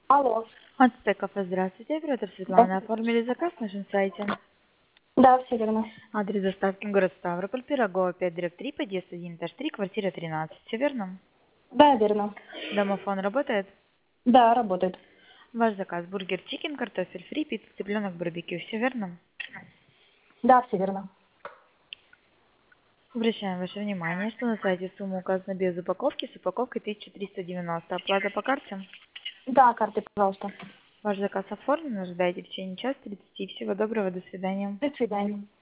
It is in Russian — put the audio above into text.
Алло. Ацтек кафе, здравствуйте. Оператор Да, Светлана. Оформили заказ на нашем сайте. да, все верно. Адрес доставки город Ставрополь, Пирогова, 5/3, подъезд 1, этаж 3, квартира 13. Все верно? Да, верно. Домофон работает? Да, работает. Ваш заказ: бургер чикен, картофель фри, пицца, цыпленок, барбекю. Все верно? Да, все верно. Обращаем ваше внимание, что на сайте сумма указана без упаковки, с упаковкой 1390. Оплата по карте. Да, карты, пожалуйста. Ваш заказ оформлен. Ожидайте в течение часа 30. Всего доброго. До свидания. До свидания.